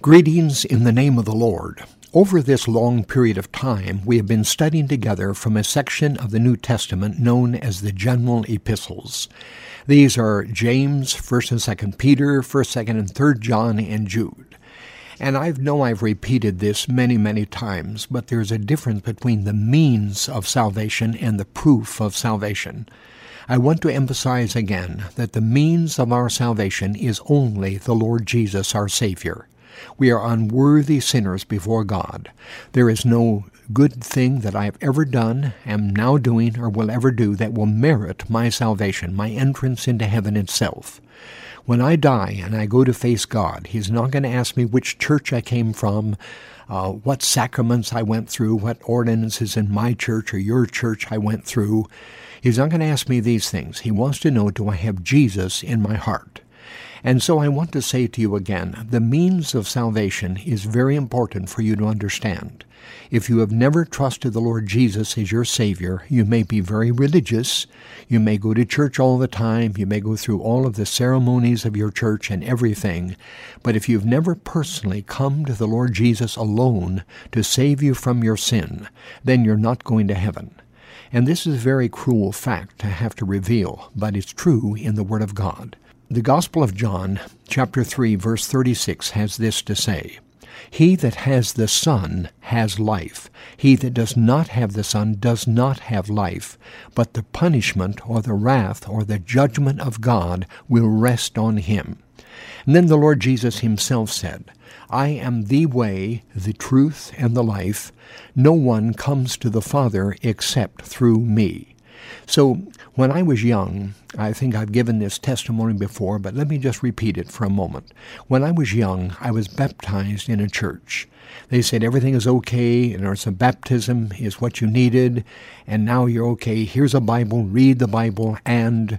Greetings in the name of the Lord. Over this long period of time, we have been studying together from a section of the New Testament known as the General Epistles. These are James, 1st and 2nd Peter, 1st, 2nd, and 3rd John, and Jude. And I know I've repeated this many times, but there's a difference between the means of salvation and the proof of salvation. I want to emphasize again that the means of our salvation is only the Lord Jesus, our Savior. We are unworthy sinners before God. There is no good thing that I have ever done, am now doing, or will ever do that will merit my salvation, my entrance into heaven itself. When I die and I go to face God, He's not going to ask me which church I came from, what sacraments I went through, what ordinances in my church or your church I went through. He's not going to ask me these things. He wants to know, do I have Jesus in my heart? And so I want to say to you again, the means of salvation is very important for you to understand. If you have never trusted the Lord Jesus as your Savior, you may be very religious, you may go to church all the time, you may go through all of the ceremonies of your church and everything, but if you've never personally come to the Lord Jesus alone to save you from your sin, then you're not going to heaven. And this is a very cruel fact to have to reveal, but it's true in the Word of God. The Gospel of John, chapter 3, verse 36, has this to say, "He that has the Son has life. He that does not have the Son does not have life, but the punishment or the wrath or the judgment of God will rest on him." And then the Lord Jesus himself said, "I am the way, the truth, and the life. No one comes to the Father except through me." So when I was young, I think I've given this testimony before, but let me just repeat it for a moment. When I was young, I was baptized in a church. They said everything is okay, and there's a baptism is what you needed, and now you're okay. Here's a Bible, read the Bible, and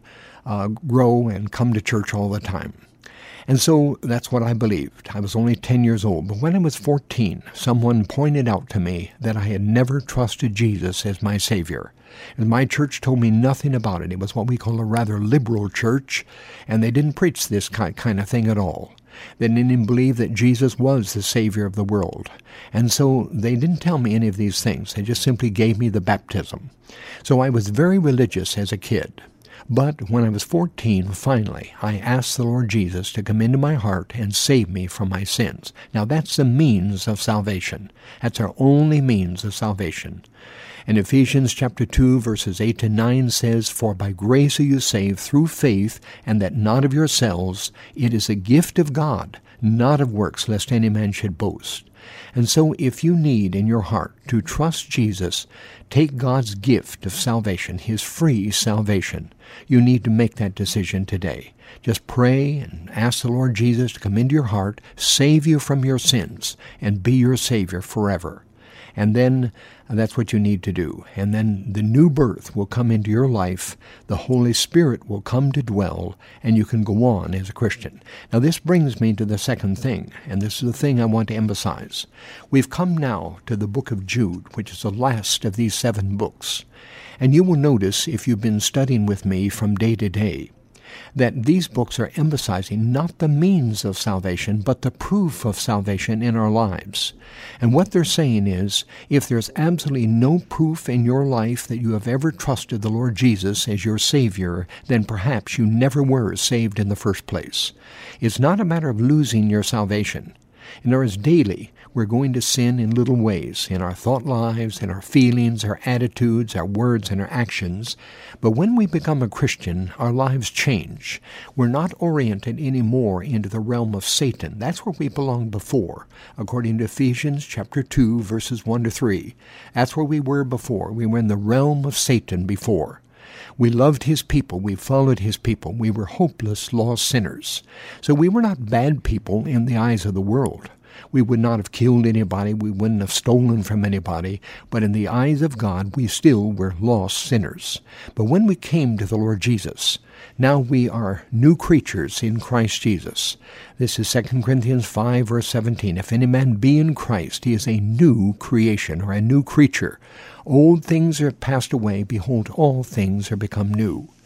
grow and come to church all the time. And so that's what I believed. I was only 10 years old. But when I was 14, someone pointed out to me that I had never trusted Jesus as my Savior. And my church told me nothing about it. It was what we call a rather liberal church, and they didn't preach this kind of thing at all. They didn't even believe that Jesus was the Savior of the world. And so they didn't tell me any of these things. They just simply gave me the baptism. So I was very religious as a kid. But when I was 14, finally, I asked the Lord Jesus to come into my heart and save me from my sins. Now that's the means of salvation. That's our only means of salvation. And Ephesians chapter 2, verses 8 and 9 says, "For by grace are you saved through faith, and that not of yourselves. It is a gift of God, not of works, lest any man should boast." And so if you need in your heart to trust Jesus, take God's gift of salvation, His free salvation. You need to make that decision today. Just pray and ask the Lord Jesus to come into your heart, save you from your sins, and be your Savior forever. And then that's what you need to do. And then the new birth will come into your life, the Holy Spirit will come to dwell, and you can go on as a Christian. Now this brings me to the second thing, and this is the thing I want to emphasize. We've come now to the book of Jude, which is the last of these 7 books. And you will notice, if you've been studying with me from day to day, that these books are emphasizing not the means of salvation, but the proof of salvation in our lives. And what they're saying is, if there's absolutely no proof in your life that you have ever trusted the Lord Jesus as your Savior, then perhaps you never were saved in the first place. It's not a matter of losing your salvation. In other words, daily, we're going to sin in little ways, in our thought lives, in our feelings, our attitudes, our words, and our actions. But when we become a Christian, our lives change. We're not oriented anymore into the realm of Satan. That's where we belonged before, according to Ephesians chapter 2, verses 1 to 3. That's where we were before. We were in the realm of Satan before. We loved His people. We followed His people. We were hopeless, lost sinners. So we were not bad people in the eyes of the world. We would not have killed anybody. We wouldn't have stolen from anybody. But in the eyes of God, we still were lost sinners. But when we came to the Lord Jesus, now we are new creatures in Christ Jesus. This is 2 Corinthians 5, verse 17. "If any man be in Christ, he is a new creation," or a new creature. "Old things are passed away. Behold, all things are become new."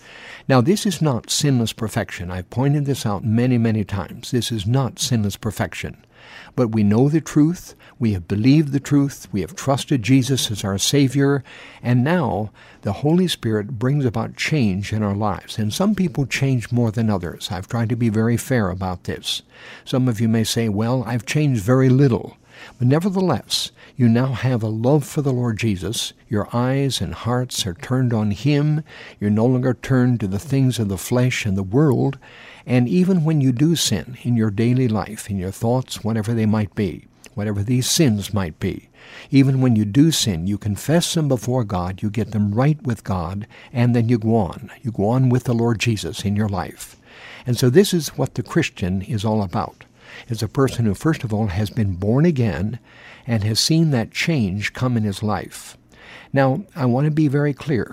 Now, this is not sinless perfection. I've pointed this out many, many times. This is not sinless perfection. But we know the truth, we have believed the truth, we have trusted Jesus as our Savior, and now the Holy Spirit brings about change in our lives. And some people change more than others. I've tried to be very fair about this. Some of you may say, well, I've changed very little. But nevertheless, you now have a love for the Lord Jesus. Your eyes and hearts are turned on Him. You're no longer turned to the things of the flesh and the world. And even when you do sin in your daily life, in your thoughts, whatever they might be, whatever these sins might be, even when you do sin, you confess them before God, you get them right with God, and then you go on. You go on with the Lord Jesus in your life. And so this is what the Christian is all about. Is a person who, first of all, has been born again and has seen that change come in his life. Now, I want to be very clear.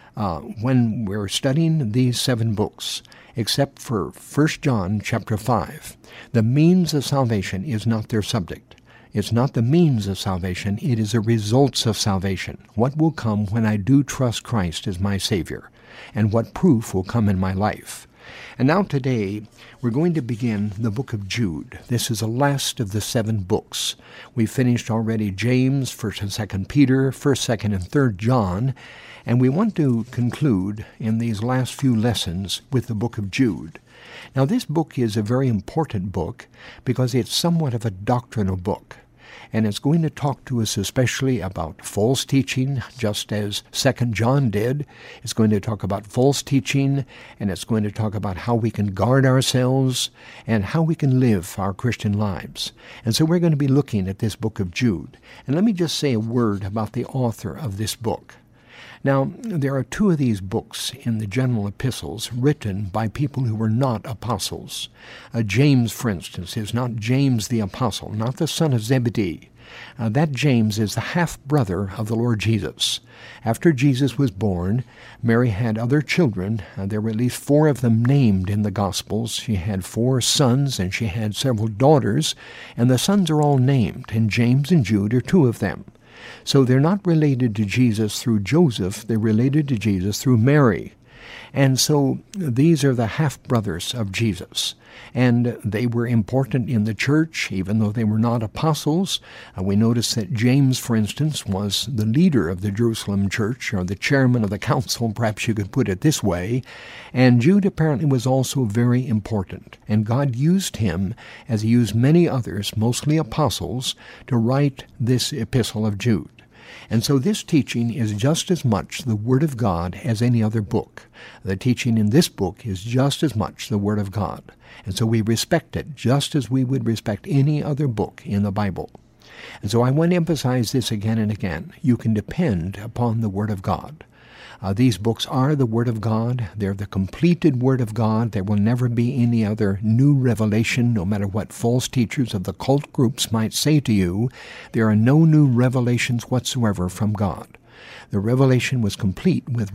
When we're studying these 7 books, except for 1 John chapter 5, the means of salvation is not their subject. It's not the means of salvation, it is the results of salvation. What will come when I do trust Christ as my Savior, and what proof will come in my life. And now today, we're going to begin the book of Jude. This is the last of the 7 books. We finished already James, 1st and 2nd Peter, 1st, 2nd, and 3rd John, and we want to conclude in these last few lessons with the book of Jude. Now, this book is a very important book because it's somewhat of a doctrinal book. And it's going to talk to us especially about false teaching, just as 2nd John did. It's going to talk about false teaching, and it's going to talk about how we can guard ourselves and how we can live our Christian lives. And so we're going to be looking at this book of Jude. And let me just say a word about the author of this book. Now, there are 2 of these books in the general epistles written by people who were not apostles. James, for instance, is not James the apostle, not the son of Zebedee. That James is the half-brother of the Lord Jesus. After Jesus was born, Mary had other children. There were at least 4 of them named in the Gospels. She had 4 sons, and she had several daughters, and the sons are all named, and James and Jude are 2 of them. So they're not related to Jesus through Joseph, they're related to Jesus through Mary. And so these are the half-brothers of Jesus. And they were important in the church, even though they were not apostles. We notice that James, for instance, was the leader of the Jerusalem church, or the chairman of the council, perhaps you could put it this way. And Jude apparently was also very important. And God used him, as He used many others, mostly apostles, to write this epistle of Jude. And so this teaching is just as much the Word of God as any other book. The teaching in this book is just as much the Word of God. And so we respect it just as we would respect any other book in the Bible. And so I want to emphasize this again and again. You can depend upon the Word of God. These books are the Word of God. They're the completed Word of God. There will never be any other new revelation, no matter what false teachers of the cult groups might say to you. There are no new revelations whatsoever from God. The revelation was complete with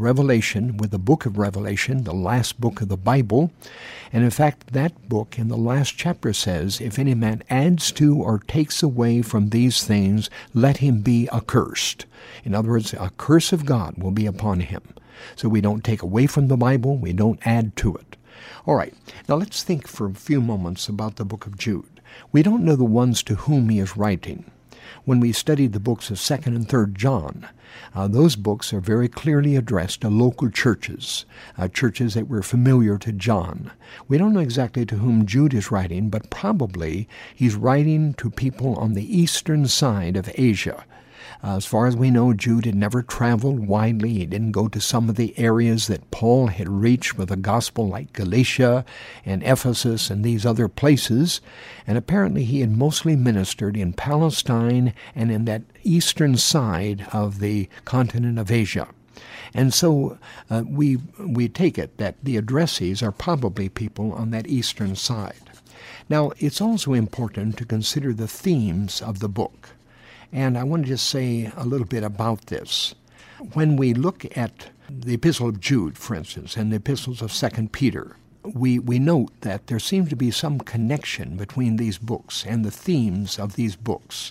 the book of Revelation, the last book of the Bible. And in fact, that book in the last chapter says, if any man adds to or takes away from these things, let him be accursed. In other words, a curse of God will be upon him. So we don't take away from the Bible, we don't add to it. All right, now let's think for a few moments about the book of Jude. We don't know the ones to whom he is writing. When we studied the books of 2nd and 3rd John, those books are very clearly addressed to local churches, churches that were familiar to John. We don't know exactly to whom Jude is writing, but probably he's writing to people on the eastern side of Asia. As far as we know, Jude had never traveled widely. He didn't go to some of the areas that Paul had reached with the gospel, like Galatia and Ephesus and these other places. And apparently he had mostly ministered in Palestine and in that eastern side of the continent of Asia. And so we take it that the addressees are probably people on that eastern side. Now, it's also important to consider the themes of the book. And I want to just say a little bit about this. When we look at the Epistle of Jude, for instance, and the epistles of 2nd Peter, we note that there seems to be some connection between these books and the themes of these books.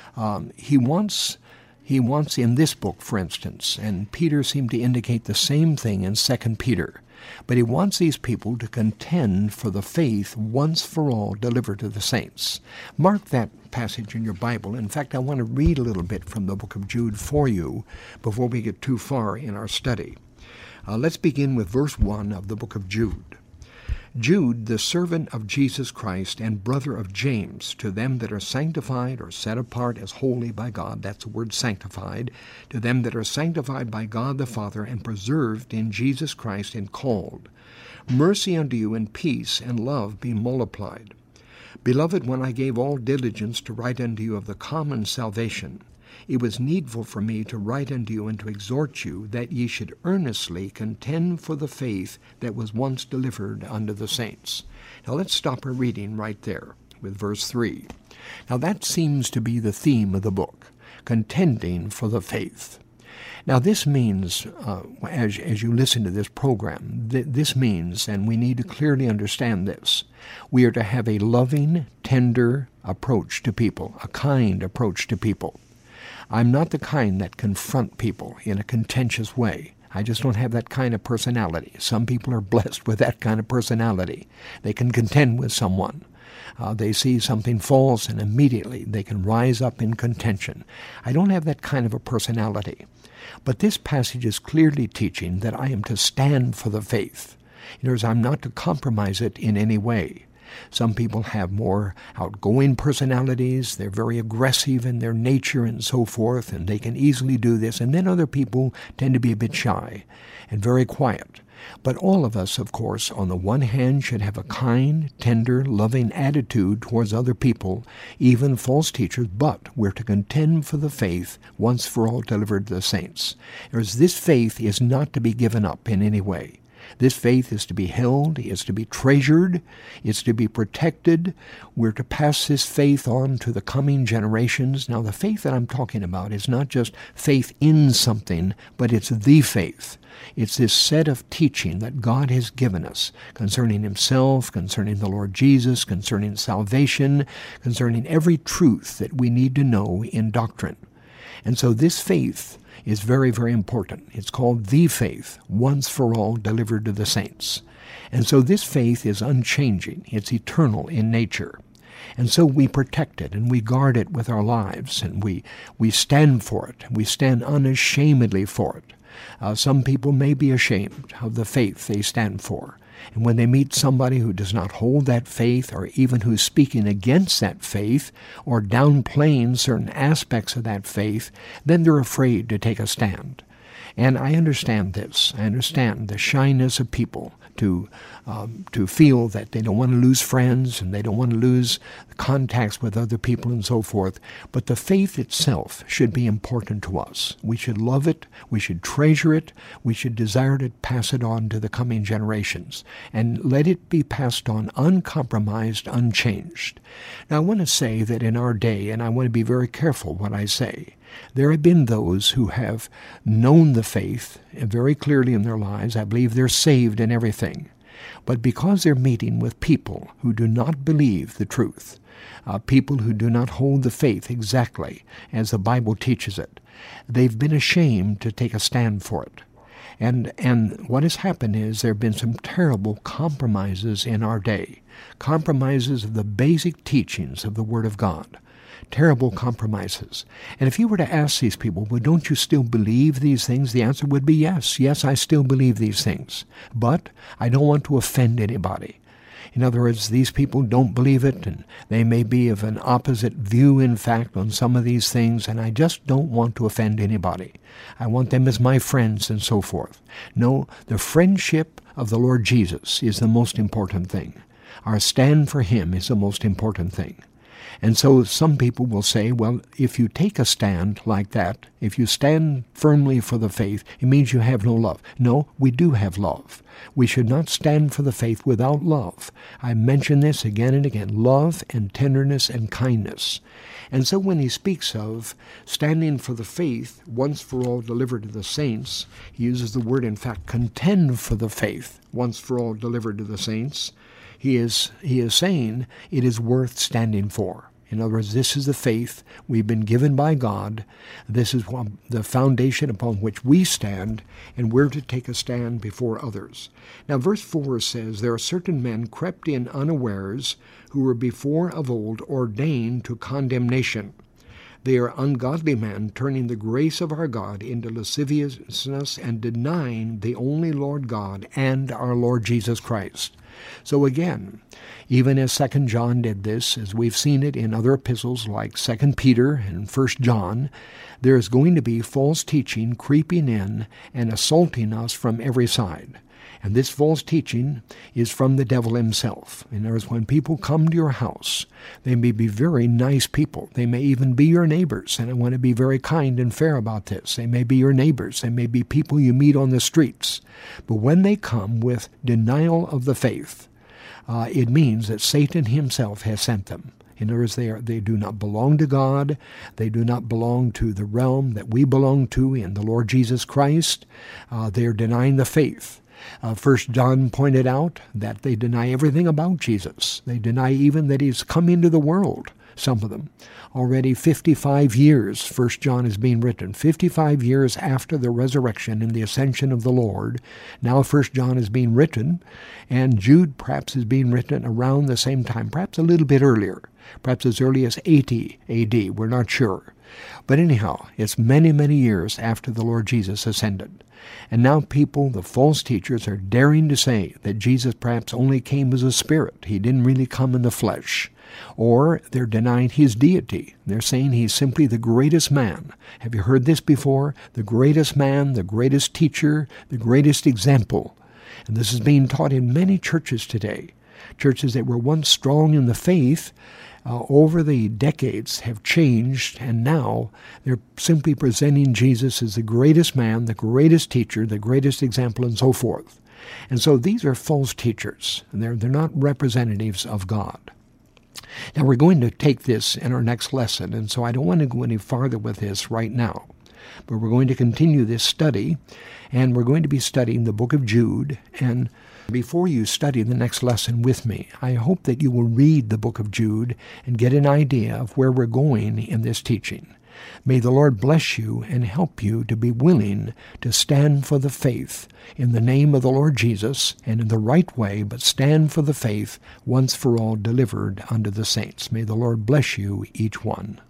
He wants in this book, for instance, and Peter seemed to indicate the same thing in 2nd Peter, But he wants these people to contend for the faith once for all delivered to the saints. Mark that passage in your Bible. In fact, I want to read a little bit from the book of Jude for you before we get too far in our study. Let's begin with verse 1 of the book of Jude. Jude, the servant of Jesus Christ and brother of James, to them that are sanctified or set apart as holy by God, that's the word sanctified, to them that are sanctified by God the Father and preserved in Jesus Christ and called. Mercy unto you and peace and love be multiplied. Beloved, when I gave all diligence to write unto you of the common salvation, it was needful for me to write unto you and to exhort you that ye should earnestly contend for the faith that was once delivered unto the saints. Now let's stop our reading right there with verse 3. Now that seems to be the theme of the book, contending for the faith. Now this means, as you listen to this program, this means, and we need to clearly understand this, we are to have a loving, tender approach to people, a kind approach to people. I'm not the kind that confront people in a contentious way. I just don't have that kind of personality. Some people are blessed with that kind of personality. They can contend with someone. They see something false and immediately they can rise up in contention. I don't have that kind of a personality. But this passage is clearly teaching that I am to stand for the faith. In other words, I'm not to compromise it in any way. Some people have more outgoing personalities. They're very aggressive in their nature and so forth, and they can easily do this. And then other people tend to be a bit shy and very quiet. But all of us, of course, on the one hand, should have a kind, tender, loving attitude towards other people, even false teachers, but we're to contend for the faith once for all delivered to the saints. Whereas this faith is not to be given up in any way. This faith is to be held, is to be treasured, is to be protected. We're to pass this faith on to the coming generations. Now, the faith that I'm talking about is not just faith in something, but it's the faith. It's this set of teaching that God has given us concerning Himself, concerning the Lord Jesus, concerning salvation, concerning every truth that we need to know in doctrine. And so this faith is very, very important. It's called the faith, once for all delivered to the saints. And so this faith is unchanging. It's eternal in nature. And so we protect it and we guard it with our lives and we stand for it. We stand unashamedly for it. Some people may be ashamed of the faith they stand for. And when they meet somebody who does not hold that faith, or even who's speaking against that faith, or downplaying certain aspects of that faith, then they're afraid to take a stand. And I understand this. I understand the shyness of people to feel that they don't want to lose friends and they don't want to lose contacts with other people and so forth. But the faith itself should be important to us. We should love it. We should treasure it. We should desire to pass it on to the coming generations and let it be passed on uncompromised, unchanged. Now, I want to say that in our day, and I want to be very careful what I say, there have been those who have known the faith very clearly in their lives. I believe they're saved and everything. But because they're meeting with people who do not believe the truth, people who do not hold the faith exactly as the Bible teaches it, they've been ashamed to take a stand for it. And what has happened is there have been some terrible compromises in our day, compromises of the basic teachings of the Word of God. Terrible compromises. And if you were to ask these people, well, don't you still believe these things? The answer would be yes. Yes, I still believe these things. But I don't want to offend anybody. In other words, these people don't believe it, and they may be of an opposite view, in fact, on some of these things, and I just don't want to offend anybody. I want them as my friends and so forth. No, the friendship of the Lord Jesus is the most important thing. Our stand for Him is the most important thing. And so some people will say, well, if you take a stand like that, if you stand firmly for the faith, it means you have no love. No, we do have love. We should not stand for the faith without love. I mention this again and again, love and tenderness and kindness. And so when he speaks of standing for the faith, once for all delivered to the saints, he uses the word, in fact, contend for the faith, once for all delivered to the saints. He is saying it is worth standing for. In other words, this is the faith we've been given by God. This is the foundation upon which we stand, and we're to take a stand before others. Now, verse 4 says, "There are certain men crept in unawares, who were before of old ordained to condemnation. They are ungodly men, turning the grace of our God into lasciviousness and denying the only Lord God and our Lord Jesus Christ." So again, even as 2 John did this, as we've seen it in other epistles like 2 Peter and 1 John, there is going to be false teaching creeping in and assaulting us from every side. And this false teaching is from the devil himself. In other words, when people come to your house, they may be very nice people. They may even be your neighbors, and I want to be very kind and fair about this. They may be your neighbors. They may be people you meet on the streets. But when they come with denial of the faith, it means that Satan himself has sent them. In other words, they do not belong to God. They do not belong to the realm that we belong to in the Lord Jesus Christ. They are denying the faith. 1 John pointed out that they deny everything about Jesus. They deny even that he's come into the world, some of them. Already 55 years, 1 John is being written, 55 years after the resurrection and the ascension of the Lord. Now 1 John is being written, and Jude perhaps is being written around the same time, perhaps a little bit earlier, perhaps as early as 80 A.D., we're not sure. But anyhow, it's many, many years after the Lord Jesus ascended. And now people, the false teachers, are daring to say that Jesus perhaps only came as a spirit. He didn't really come in the flesh. Or they're denying his deity. They're saying he's simply the greatest man. Have you heard this before? The greatest man, the greatest teacher, the greatest example. And this is being taught in many churches today. Churches that were once strong in the faith, over the decades have changed, and now they're simply presenting Jesus as the greatest man, the greatest teacher, the greatest example, and so forth. And so these are false teachers, and they're not representatives of God. Now we're going to take this in our next lesson, and so I don't want to go any farther with this right now. But we're going to continue this study, and we're going to be studying the book of Jude. And before you study the next lesson with me, I hope that you will read the book of Jude and get an idea of where we're going in this teaching. May the Lord bless you and help you to be willing to stand for the faith in the name of the Lord Jesus and in the right way, but stand for the faith once for all delivered unto the saints. May the Lord bless you, each one.